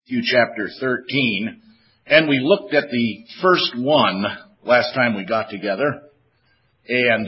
Matthew chapter 13, and we looked at the first one last time we got together, and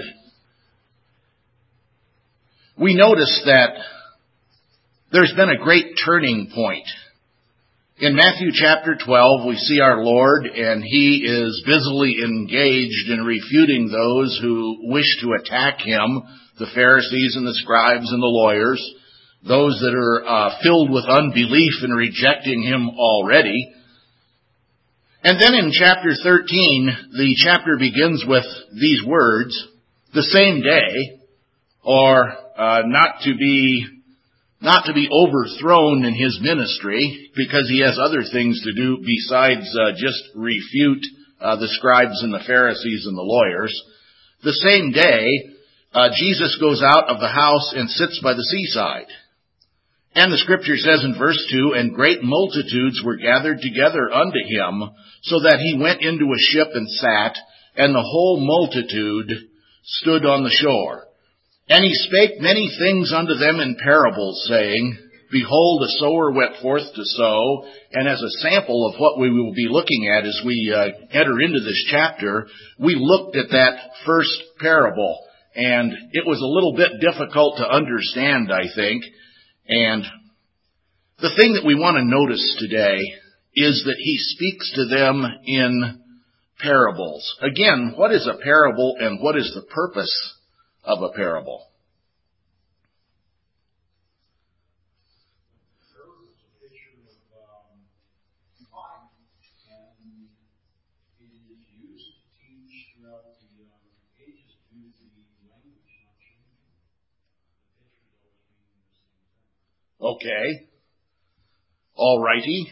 we noticed that there's been a great turning point. In Matthew chapter 12, we see our Lord, and He is busily engaged in refuting those who wish to attack Him, the Pharisees and the scribes and the lawyers, those that are filled with unbelief and rejecting Him already. And then in chapter 13, the chapter begins with these words, the same day, or not to be overthrown in His ministry, because He has other things to do besides just refute the scribes and the Pharisees and the lawyers. The same day, Jesus goes out of the house and sits by the seaside. And the scripture says in verse 2, and great multitudes were gathered together unto Him, so that He went into a ship and sat, and the whole multitude stood on the shore. And He spake many things unto them in parables, saying, behold, a sower went forth to sow. And as a sample of what we will be looking at as we enter into this chapter, we looked at that first parable. And it was a little bit difficult to understand, I think. And the thing that we want to notice today is that He speaks to them in parables. Again, what is a parable and what is the purpose of a parable? Okay. All righty.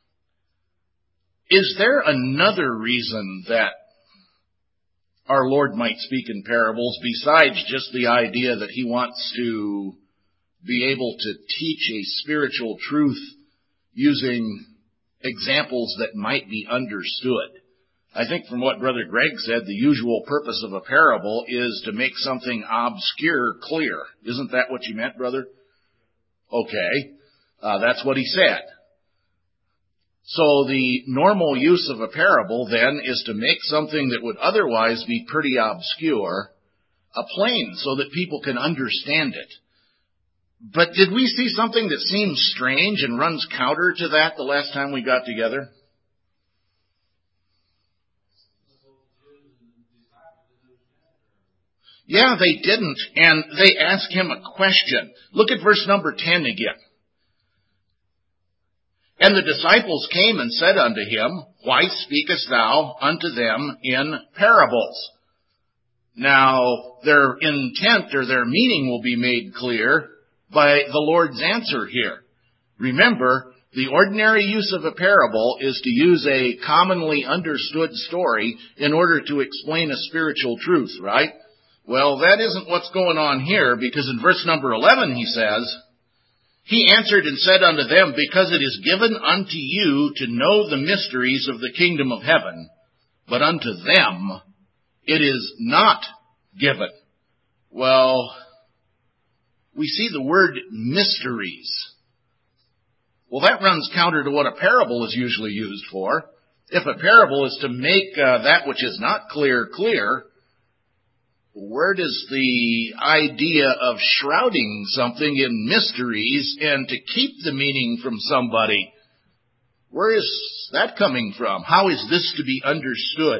Is there another reason that our Lord might speak in parables besides just the idea that He wants to be able to teach a spiritual truth using examples that might be understood? I think from what Brother Greg said, the usual purpose of a parable is to make something obscure clear. Isn't that what you meant, brother? Okay, that's what he said. So the normal use of a parable then is to make something that would otherwise be pretty obscure plain so that people can understand it. But did we see something that seems strange and runs counter to that the last time we got together? Yeah, they didn't, and they asked Him a question. Look at verse number 10 again. And the disciples came and said unto Him, why speakest thou unto them in parables? Now, their intent or their meaning will be made clear by the Lord's answer here. Remember, the ordinary use of a parable is to use a commonly understood story in order to explain a spiritual truth, right? Well, that isn't what's going on here, because in verse number 11 he says, He answered and said unto them, because it is given unto you to know the mysteries of the kingdom of heaven, but unto them it is not given. Well, we see the word mysteries. Well, that runs counter to what a parable is usually used for. If a parable is to make that which is not clear, clear, where does the idea of shrouding something in mysteries and to keep the meaning from somebody, where is that coming from? How is this to be understood?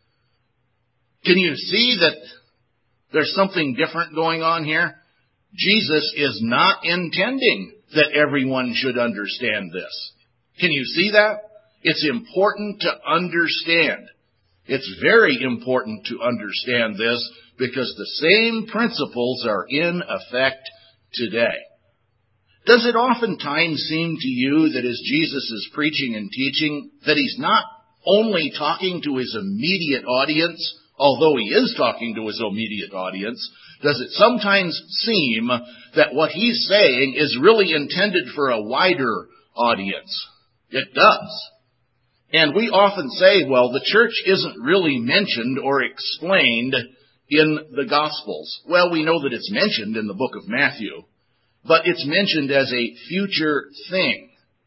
Can you see that there's something different going on here? Jesus is not intending that everyone should understand this. Can you see that? It's important to understand. It's very important to understand this, because the same principles are in effect today. Does it oftentimes seem to you that as Jesus is preaching and teaching, that He's not only talking to His immediate audience, although He is talking to His immediate audience? Does it sometimes seem that what He's saying is really intended for a wider audience? It does. And we often say, well, the church isn't really mentioned or explained in the Gospels. Well, we know that it's mentioned in the book of Matthew, but it's mentioned as a future thing.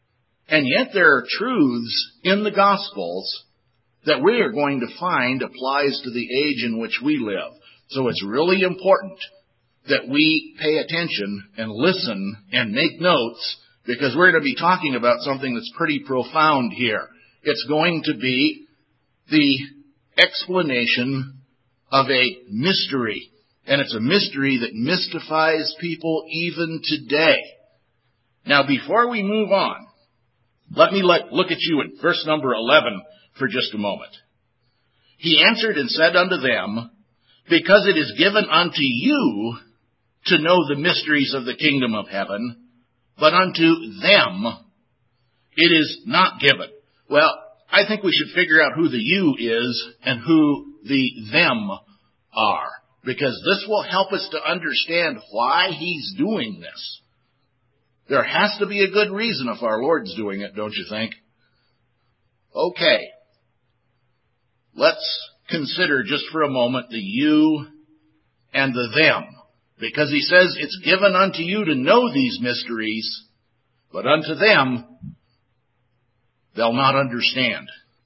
And yet there are truths in the Gospels that we are going to find applies to the age in which we live. So it's really important that we pay attention and listen and make notes, because we're going to be talking about something that's pretty profound here. It's going to be the explanation of a mystery. And it's a mystery that mystifies people even today. Now, before we move on, let me look at you at verse number 11 for just a moment. He answered and said unto them, because it is given unto you to know the mysteries of the kingdom of heaven, but unto them it is not given. Well, I think we should figure out who the you is and who the them are, because this will help us to understand why he's doing this. There has to be a good reason if our Lord's doing it, don't you think? Okay. Let's consider just for a moment the you and the them. Because he says it's given unto you to know these mysteries, but unto them they'll not understand.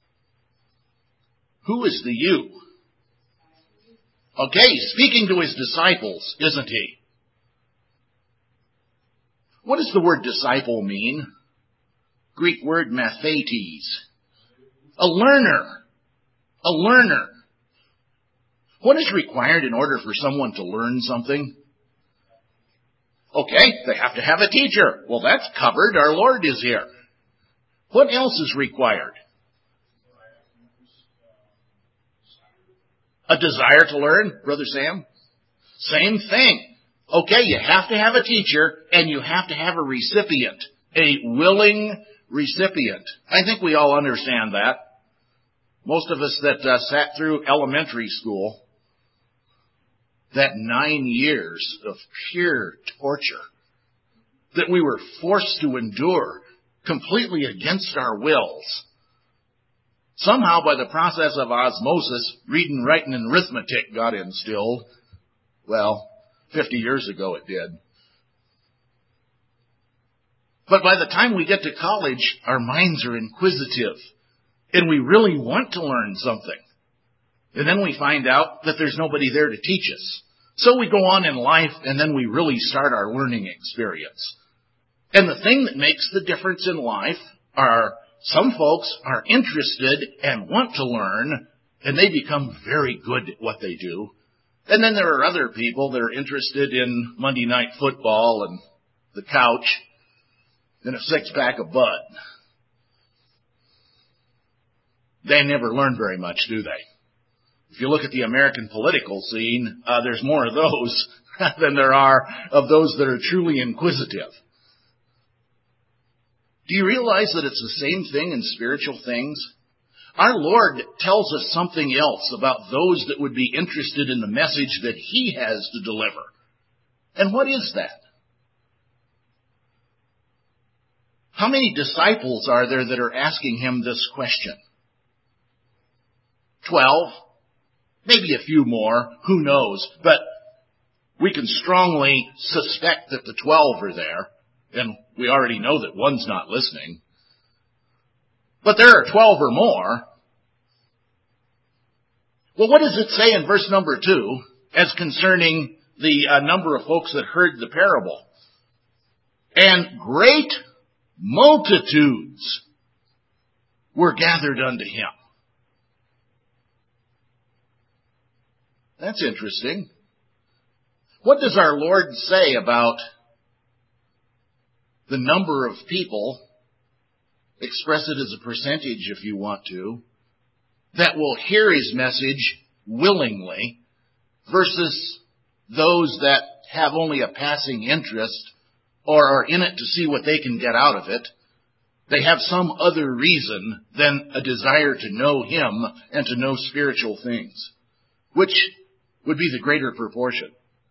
Who is the you? Okay, he's speaking to his disciples, isn't he? What does the word disciple mean? Greek word mathetes. A learner. A learner. What is required in order for someone to learn something? Okay, they have to have a teacher. Well, that's covered. Our Lord is here. What else is required? A desire to learn, Brother Sam? Same thing. Okay, you have to have a teacher, and you have to have a recipient, a willing recipient. I think we all understand that. Most of us that sat through elementary school, that 9 years of pure torture that we were forced to endure completely against our wills. Somehow, by the process of osmosis, reading, writing, and arithmetic got instilled. Well, 50 years ago it did. But by the time we get to college, our minds are inquisitive, and we really want to learn something. And then we find out that there's nobody there to teach us. So we go on in life, and then we really start our learning experience. And the thing that makes the difference in life are some folks are interested and want to learn, and they become very good at what they do. And then there are other people that are interested in Monday night football and the couch and a six-pack of Bud. They never learn very much, do they? If you look at the American political scene, there's more of those than there are of those that are truly inquisitive. Do you realize that it's the same thing in spiritual things? Our Lord tells us something else about those that would be interested in the message that he has to deliver. And what is that? How many disciples are there that are asking him this question? 12? Maybe a few more. Who knows? But we can strongly suspect that the 12 are there. And we already know that one's not listening. But there are 12 or more. Well, what does it say in verse number 2 as concerning the number of folks that heard the parable? And great multitudes were gathered unto him. That's interesting. What does our Lord say about the number of people, express it as a percentage if you want to, that will hear his message willingly versus those that have only a passing interest or are in it to see what they can get out of it? They have some other reason than a desire to know him and to know spiritual things. Which would be the greater proportion?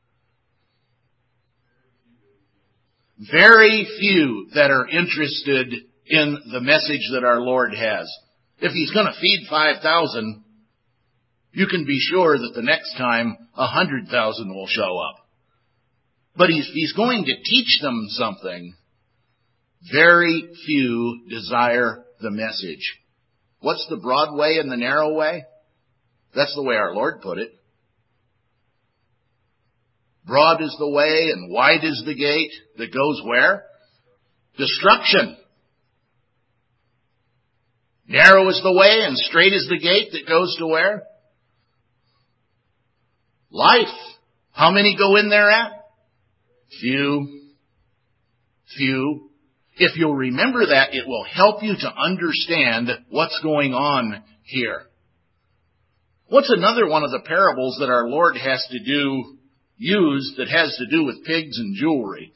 Very few that are interested in the message that our Lord has. If he's going to feed 5,000, you can be sure that the next time 100,000 will show up. But he's going to teach them something. Very few desire the message. What's the broad way and the narrow way? That's the way our Lord put it. Broad is the way and wide is the gate that goes where? Destruction. Narrow is the way and straight is the gate that goes to where? Life. How many go in there at? Few. If you'll remember that, it will help you to understand what's going on here. What's another one of the parables that our Lord has to use that has to do with pigs and jewelry?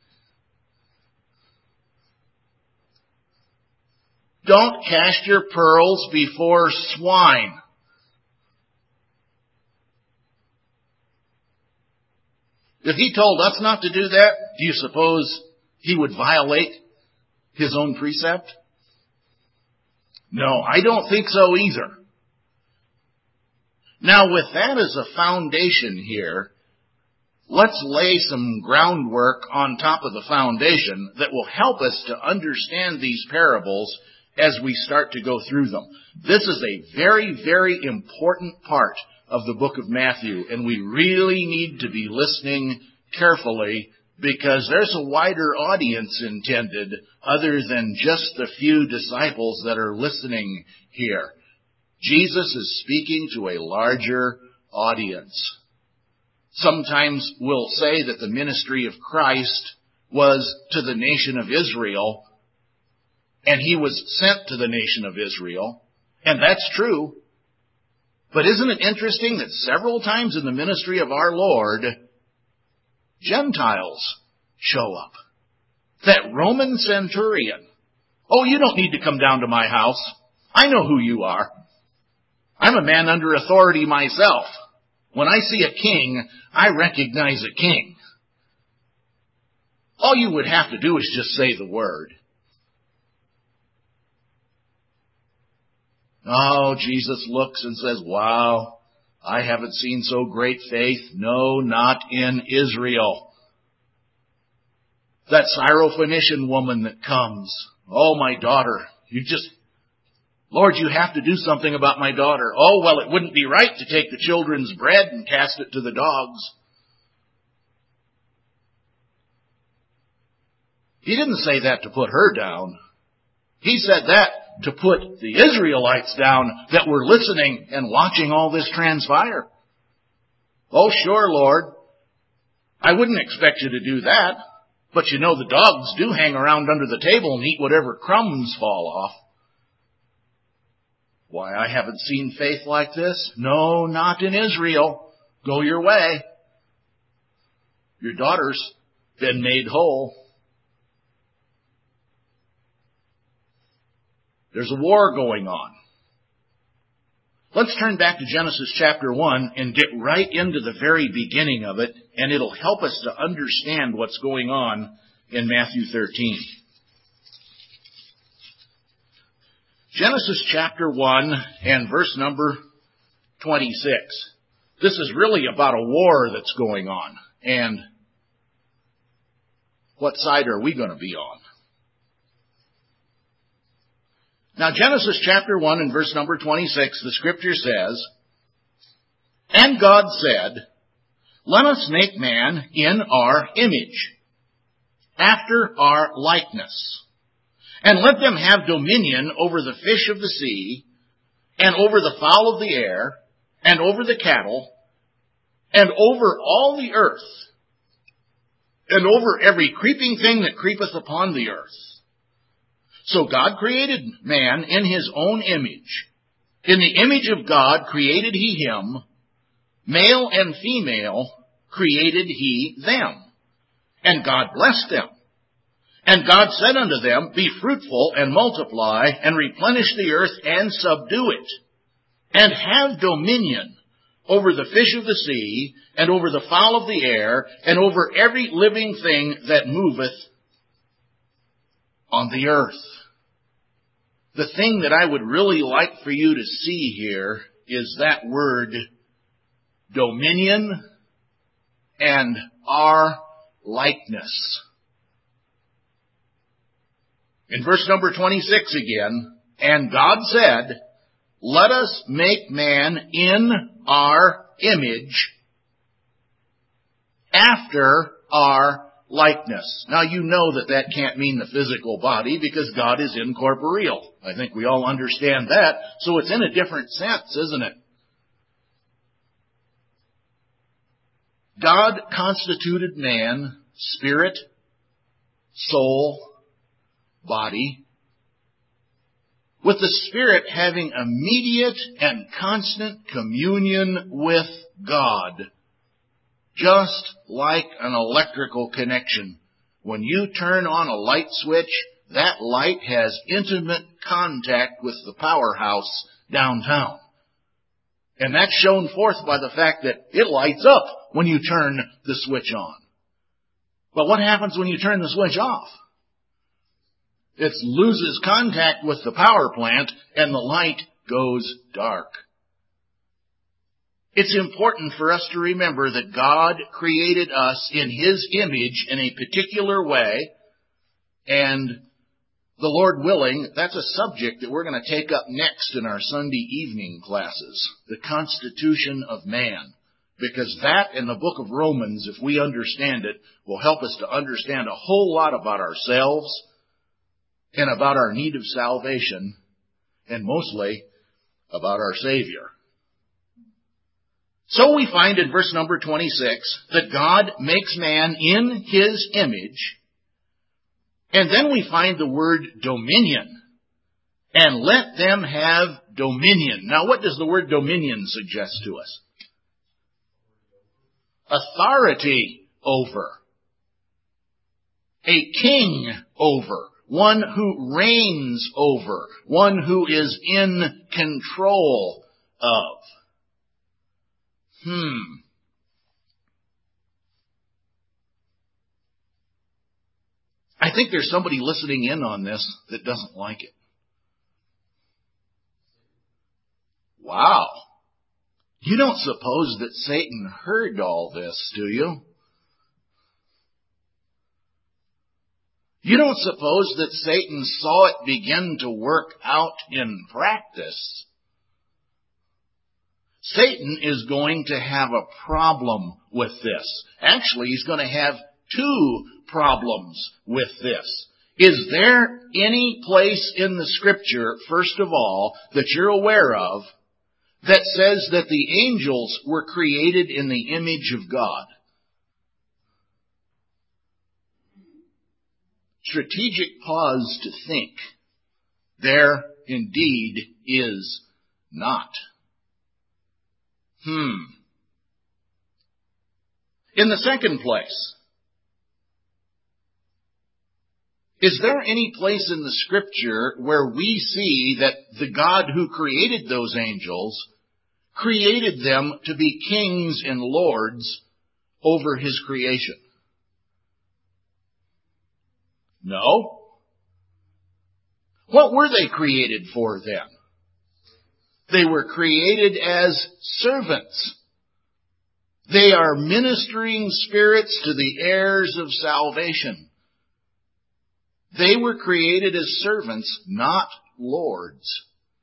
Don't cast your pearls before swine. If he told us not to do that, do you suppose he would violate his own precept? No, I don't think so either. Now, with that as a foundation here, let's lay some groundwork on top of the foundation that will help us to understand these parables as we start to go through them. This is a very, very important part of the book of Matthew, and we really need to be listening carefully because there's a wider audience intended other than just the few disciples that are listening here. Jesus is speaking to a larger audience. Sometimes we'll say that the ministry of Christ was to the nation of Israel, and he was sent to the nation of Israel, and that's true. But isn't it interesting that several times in the ministry of our Lord, Gentiles show up? That Roman centurion. Oh, you don't need to come down to my house. I know who you are. I'm a man under authority myself. When I see a king, I recognize a king. All you would have to do is just say the word. Oh, Jesus looks and says, wow, I haven't seen so great faith. No, not in Israel. That Syrophoenician woman that comes. Oh, my daughter, Lord, you have to do something about my daughter. Oh, well, it wouldn't be right to take the children's bread and cast it to the dogs. He didn't say that to put her down. He said that to put the Israelites down that were listening and watching all this transpire. Oh, sure, Lord. I wouldn't expect you to do that. But you know the dogs do hang around under the table and eat whatever crumbs fall off. Why, I haven't seen faith like this. No, not in Israel. Go your way. Your daughter's been made whole. There's a war going on. Let's turn back to Genesis chapter 1 and get right into the very beginning of it, and it'll help us to understand what's going on in Matthew 13. Genesis chapter 1 and verse number 26. This is really about a war that's going on. And what side are we going to be on? Now, Genesis chapter 1 and verse number 26, the scripture says, "And God said, Let us make man in our image, after our likeness, and let them have dominion over the fish of the sea, and over the fowl of the air, and over the cattle, and over all the earth, and over every creeping thing that creepeth upon the earth." So God created man in his own image. In the image of God created he him. Male and female created he them. And God blessed them. And God said unto them, Be fruitful and multiply, and replenish the earth and subdue it, and have dominion over the fish of the sea, and over the fowl of the air, and over every living thing that moveth on the earth. The thing that I would really like for you to see here is that word dominion and our likeness. In verse number 26 again, and God said, let us make man in our image, after our likeness. Now you know that can't mean the physical body because God is incorporeal. I think we all understand that. So it's in a different sense, isn't it? God constituted man, spirit, soul, body, with the spirit having immediate and constant communion with God. Just like an electrical connection. When you turn on a light switch, that light has intimate contact with the powerhouse downtown. And that's shown forth by the fact that it lights up when you turn the switch on. But what happens when you turn the switch off? It loses contact with the power plant and the light goes dark. It's important for us to remember that God created us in His image in a particular way, and the Lord willing, that's a subject that we're going to take up next in our Sunday evening classes, the constitution of man. Because that in the book of Romans, if we understand it, will help us to understand a whole lot about ourselves and about our need of salvation, and mostly about our Savior. So we find in verse number 26 that God makes man in His image, and then we find the word dominion, and let them have dominion. Now what does the word dominion suggest to us? Authority over. A king over. One who reigns over. One who is in control of. I think there's somebody listening in on this that doesn't like it. Wow. You don't suppose that Satan heard all this, do you? You don't suppose that Satan saw it begin to work out in practice? Satan is going to have a problem with this. Actually, he's going to have two problems with this. Is there any place in the Scripture, first of all, that you're aware of that says that the angels were created in the image of God? Strategic pause to think. There indeed is not. In the second place, is there any place in the Scripture where we see that the God who created those angels created them to be kings and lords over His creation? No. What were they created for then? They were created as servants. They are ministering spirits to the heirs of salvation. They were created as servants, not lords.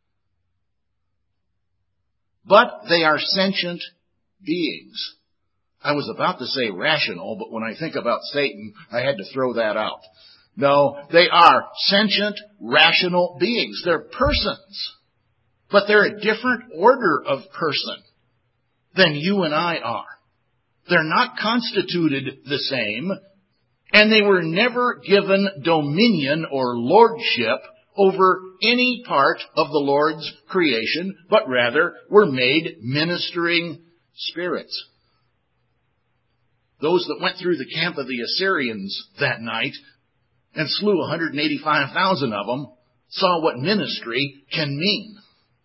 But they are sentient beings. I was about to say rational, but when I think about Satan, I had to throw that out. No, they are sentient, rational beings. They're persons. But they're a different order of person than you and I are. They're not constituted the same, and they were never given dominion or lordship over any part of the Lord's creation, but rather were made ministering spirits. Those that went through the camp of the Assyrians that night and slew 185,000 of them saw what ministry can mean.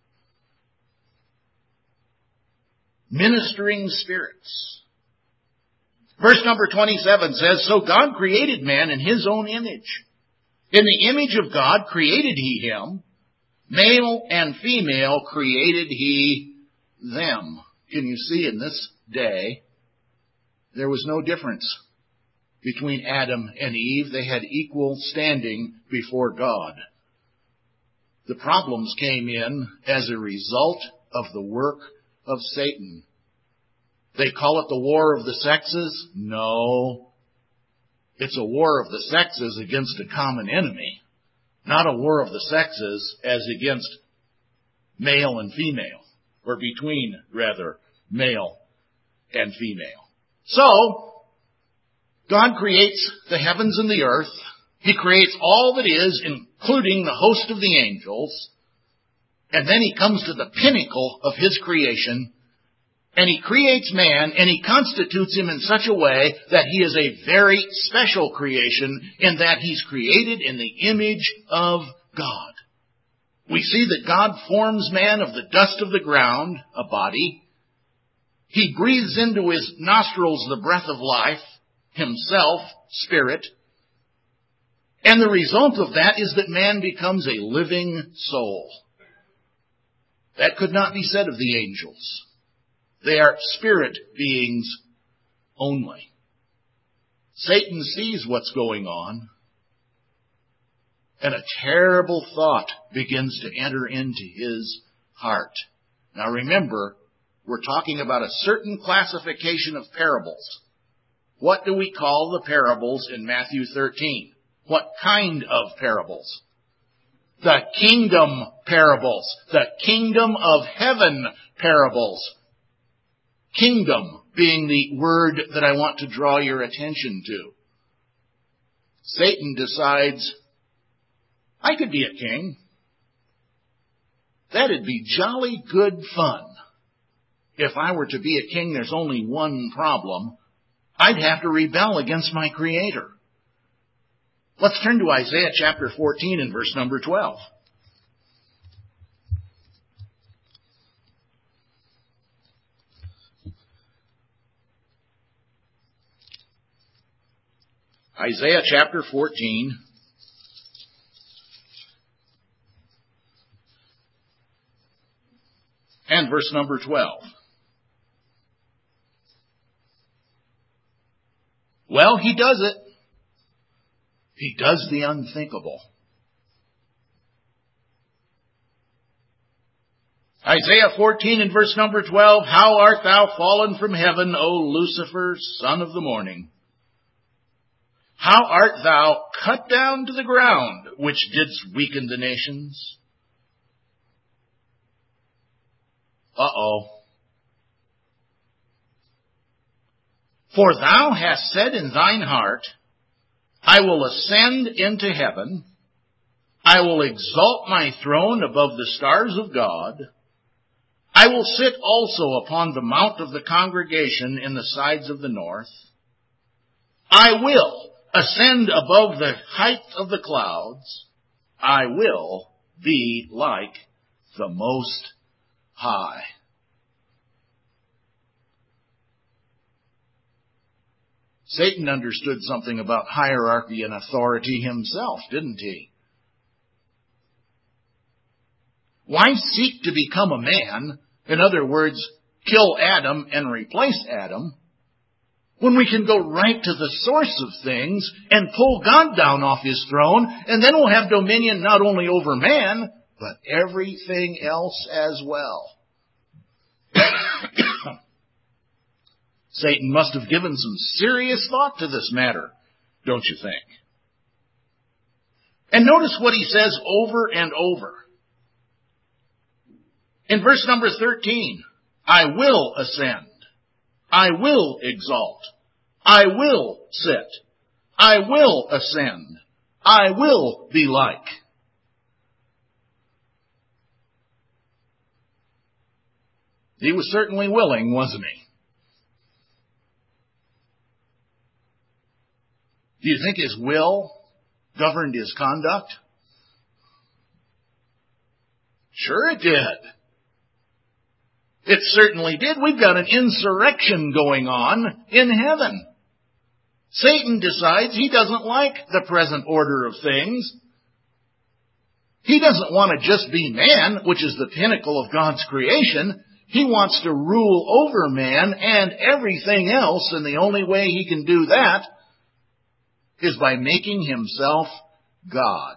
Ministering spirits. Verse number 27 says, so God created man in His own image. In the image of God created He him. Male and female created He them. Can you see in this day, there was no difference between Adam and Eve. They had equal standing before God. The problems came in as a result of the work of Satan. They call it the war of the sexes. No. It's a war of the sexes against a common enemy, not a war of the sexes as against male and female, or between, rather, male and female. So, God creates the heavens and the earth. He creates all that is, including the host of the angels. And then He comes to the pinnacle of His creation, and He creates man, and He constitutes him in such a way that he is a very special creation in that he's created in the image of God. We see that God forms man of the dust of the ground, a body. He breathes into his nostrils the breath of life, Himself, spirit. And the result of that is that man becomes a living soul. That could not be said of the angels. They are spirit beings only. Satan sees what's going on, and a terrible thought begins to enter into his heart. Now remember, we're talking about a certain classification of parables. What do we call the parables in Matthew 13? What kind of parables? The kingdom parables. The kingdom of heaven parables. Kingdom being the word that I want to draw your attention to. Satan decides, I could be a king. That'd be jolly good fun. If I were to be a king, there's only one problem. I'd have to rebel against my Creator. Let's turn to Isaiah chapter 14 and verse number 12. Isaiah chapter 14 and verse number 12. Well, He does it. He does the unthinkable. Isaiah 14 and verse number 12, How art thou fallen from heaven, O Lucifer, son of the morning? How art thou cut down to the ground, which didst weaken the nations? Uh-oh. For thou hast said in thine heart, I will ascend into heaven. I will exalt my throne above the stars of God. I will sit also upon the mount of the congregation in the sides of the north. I will ascend above the height of the clouds. I will be like the Most High. Satan understood something about hierarchy and authority himself, didn't he? Why seek to become a man, in other words, kill Adam and replace Adam, when we can go right to the source of things and pull God down off His throne, and then we'll have dominion not only over man, but everything else as well. Satan must have given some serious thought to this matter, don't you think? And notice what he says over and over. In verse number 13, I will ascend. I will exalt. I will sit. I will ascend. I will be like. He was certainly willing, wasn't he? Do you think his will governed his conduct? Sure it did. It certainly did. We've got an insurrection going on in heaven. Satan decides he doesn't like the present order of things. He doesn't want to just be man, which is the pinnacle of God's creation. He wants to rule over man and everything else, and the only way he can do that is by making himself God.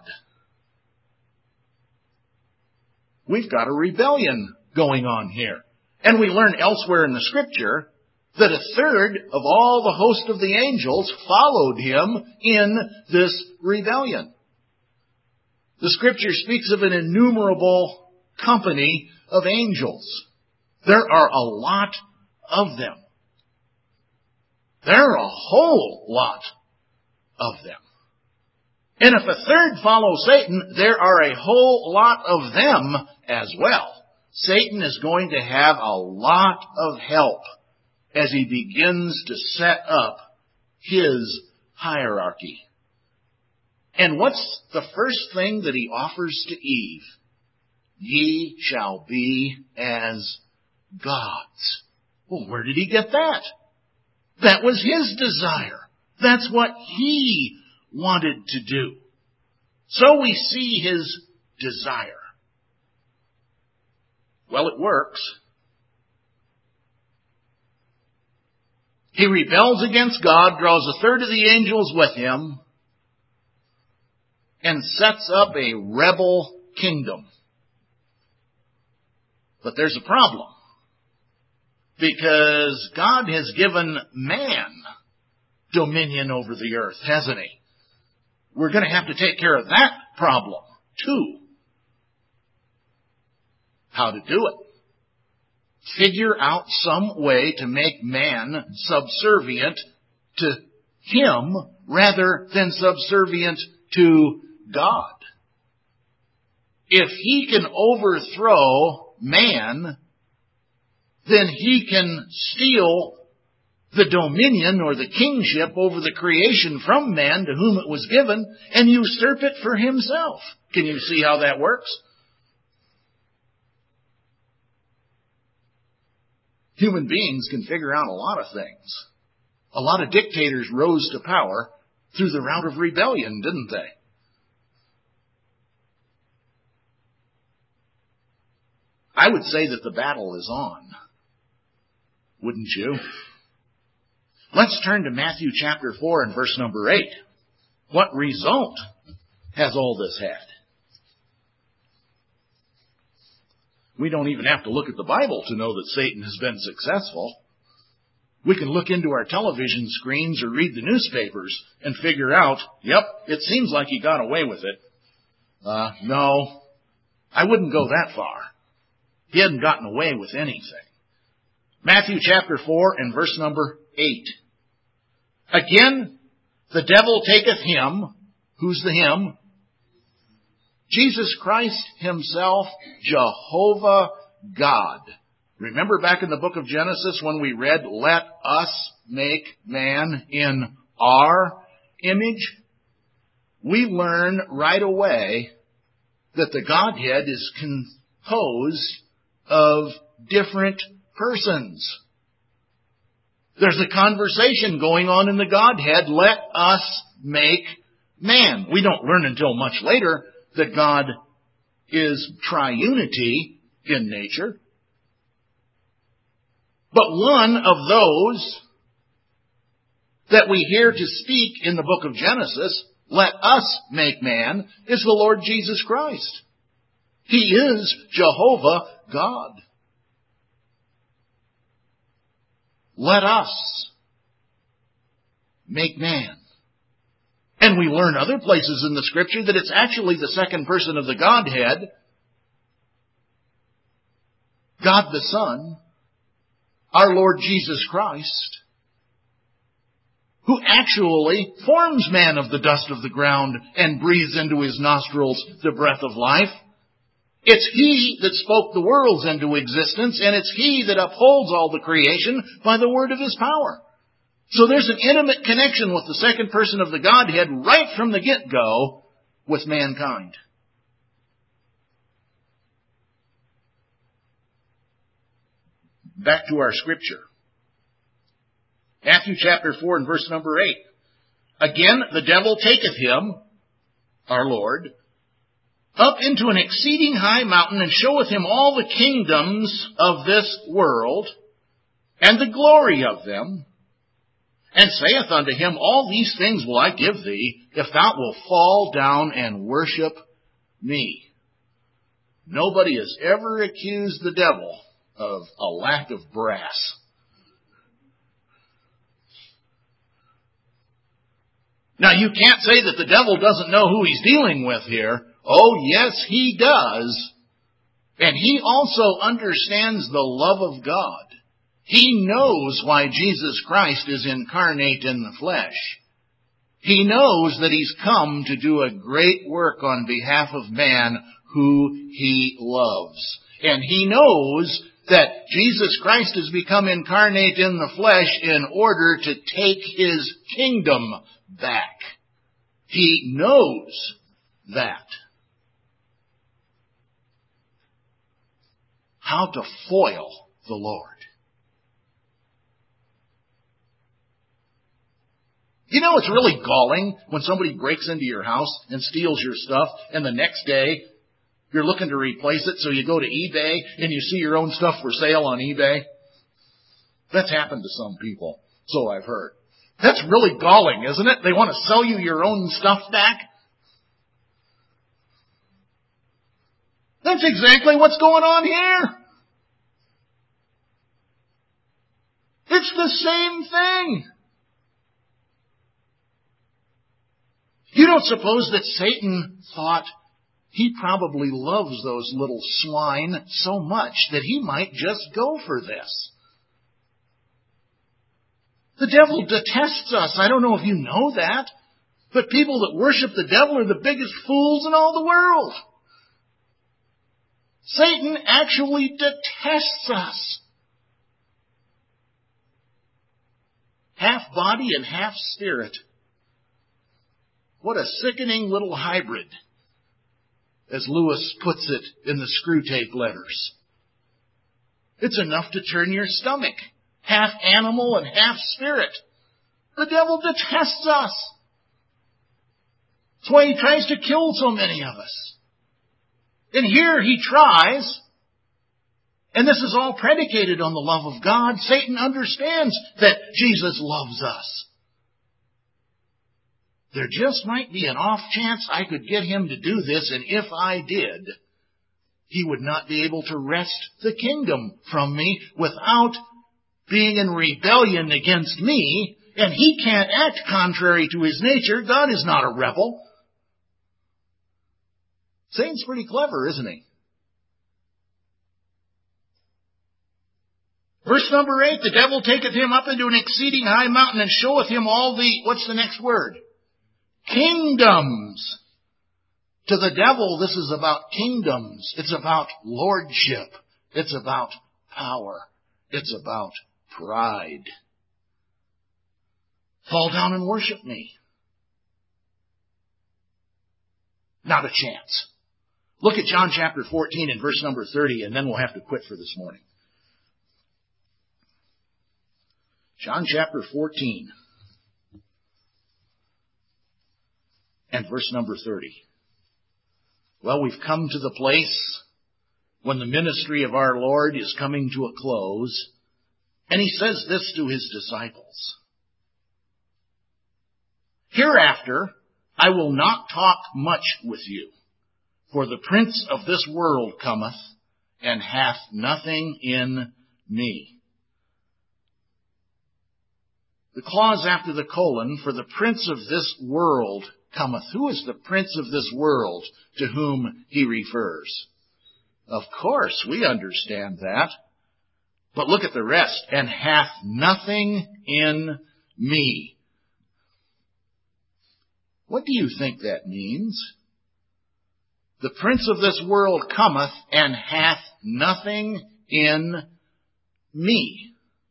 We've got a rebellion going on here. And we learn elsewhere in the Scripture that a third of all the host of the angels followed him in this rebellion. The Scripture speaks of an innumerable company of angels. There are a lot of them. There are a whole lot of them. And if a third follow Satan, there are a whole lot of them as well. Satan is going to have a lot of help as he begins to set up his hierarchy. And what's the first thing that he offers to Eve? Ye shall be as gods. Well, where did he get that? That was his desire. That's what he wanted to do. So we see his desire. Well, it works. He rebels against God, draws a third of the angels with him, and sets up a rebel kingdom. But there's a problem. Because God has given man dominion over the earth, hasn't he? We're going to have to take care of that problem, too. How to do it? Figure out some way to make man subservient to him rather than subservient to God. If he can overthrow man, then he can steal the dominion or the kingship over the creation from man to whom it was given and usurp it for himself. Can you see how that works? Human beings can figure out a lot of things. A lot of dictators rose to power through the route of rebellion, didn't they? I would say that the battle is on. Wouldn't you? Let's turn to Matthew chapter 4 and verse number 8. What result has all this had? We don't even have to look at the Bible to know that Satan has been successful. We can look into our television screens or read the newspapers and figure out, yep, it seems like he got away with it. No, I wouldn't go that far. He hadn't gotten away with anything. Matthew chapter 4 and verse number 8. Again, the devil taketh him. Who's the him? Jesus Christ himself, Jehovah God. Remember back in the book of Genesis when we read, let us make man in our image? We learn right away that the Godhead is composed of different persons. There's a conversation going on in the Godhead, let us make man. We don't learn until much later that God is triunity in nature. But one of those that we hear to speak in the book of Genesis, let us make man, is the Lord Jesus Christ. He is Jehovah God. Let us make man. And we learn other places in the Scripture that it's actually the second person of the Godhead, God the Son, our Lord Jesus Christ, who actually forms man of the dust of the ground and breathes into his nostrils the breath of life. It's He that spoke the worlds into existence, and it's He that upholds all the creation by the word of His power. So there's an intimate connection with the second person of the Godhead right from the get-go with mankind. Back to our scripture. Matthew chapter 4 and verse number 8. Again, the devil taketh him, our Lord, up into an exceeding high mountain, and showeth him all the kingdoms of this world, and the glory of them, and saith unto him, All these things will I give thee, if thou wilt fall down and worship me. Nobody has ever accused the devil of a lack of brass. Now, you can't say that the devil doesn't know who he's dealing with here. Oh, yes, he does. And he also understands the love of God. He knows why Jesus Christ is incarnate in the flesh. He knows that he's come to do a great work on behalf of man who he loves. And he knows that Jesus Christ has become incarnate in the flesh in order to take his kingdom back. He knows that. How to foil the Lord. You know, it's really galling when somebody breaks into your house and steals your stuff, and the next day you're looking to replace it, so you go to eBay and you see your own stuff for sale on eBay. That's happened to some people, so I've heard. That's really galling, isn't it? They want to sell you your own stuff back. That's exactly what's going on here. It's the same thing. You don't suppose that Satan thought he probably loves those little swine so much that he might just go for this? The devil detests us. I don't know if you know that, but people that worship the devil are the biggest fools in all the world. Satan actually detests us. Half body and half spirit. What a sickening little hybrid, as Lewis puts it in the Screwtape Letters. It's enough to turn your stomach. Half animal and half spirit. The devil detests us. That's why he tries to kill so many of us. And here he tries, and this is all predicated on the love of God. Satan understands that Jesus loves us. There just might be an off chance I could get him to do this, and if I did, he would not be able to wrest the kingdom from me without being in rebellion against me, and he can't act contrary to his nature. God is not a rebel. Satan's pretty clever, isn't he? Verse number 8, the devil taketh him up into an exceeding high mountain and showeth him all the, what's the next word? Kingdoms. To the devil, this is about kingdoms. It's about lordship. It's about power. It's about pride. Fall down and worship me. Not a chance. Look at John chapter 14 and verse number 30, and then we'll have to quit for this morning. John chapter 14 and verse number 30. Well, we've come to the place when the ministry of our Lord is coming to a close, and he says this to his disciples. Hereafter, I will not talk much with you, for the prince of this world cometh, and hath nothing in me. The clause after the colon, for the prince of this world cometh. Who is the prince of this world to whom he refers? Of course, we understand that. But look at the rest. And hath nothing in me. What do you think that means? The prince of this world cometh and hath nothing in me.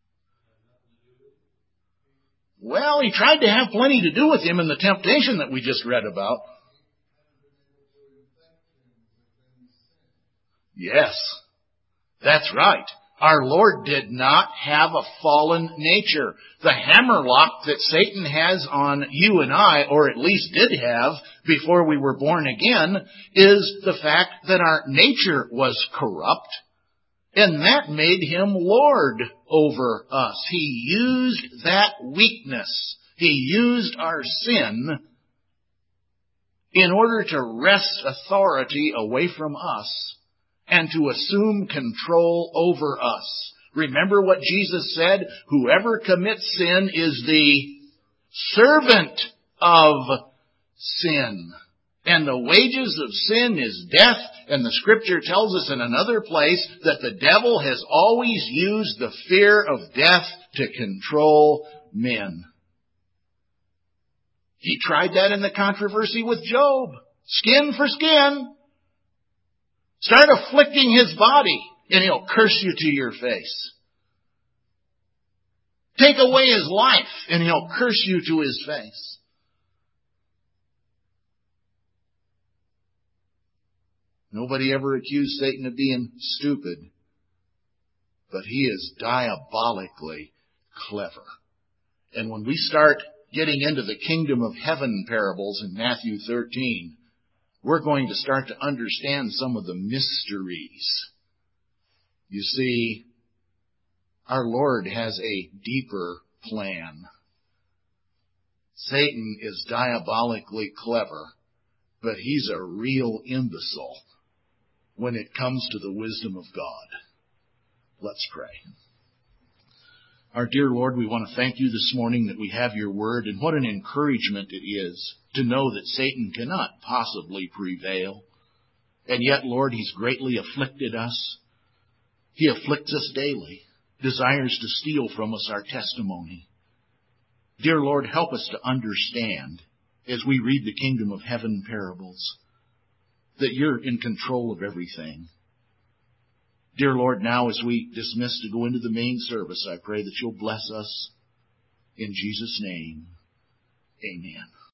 Well, he tried to have plenty to do with him in the temptation that we just read about. Yes, that's right. Our Lord did not have a fallen nature. The hammerlock that Satan has on you and I, or at least did have before we were born again, is the fact that our nature was corrupt. And that made him Lord over us. He used that weakness. He used our sin in order to wrest authority away from us and to assume control over us. Remember what Jesus said? Whoever commits sin is the servant of sin. And the wages of sin is death. And the Scripture tells us in another place that the devil has always used the fear of death to control men. He tried that in the controversy with Job. Skin for skin. Start afflicting his body, and he'll curse you to your face. Take away his life, and he'll curse you to his face. Nobody ever accused Satan of being stupid, but he is diabolically clever. And when we start getting into the kingdom of heaven parables in Matthew 13, we're going to start to understand some of the mysteries. You see, our Lord has a deeper plan. Satan is diabolically clever, but he's a real imbecile when it comes to the wisdom of God. Let's pray. Our dear Lord, we want to thank you this morning that we have your word, and what an encouragement it is to know that Satan cannot possibly prevail. And yet, Lord, he's greatly afflicted us. He afflicts us daily, desires to steal from us our testimony. Dear Lord, help us to understand as we read the kingdom of heaven parables that you're in control of everything. Dear Lord, now as we dismiss to go into the main service, I pray that you'll bless us in Jesus' name. Amen.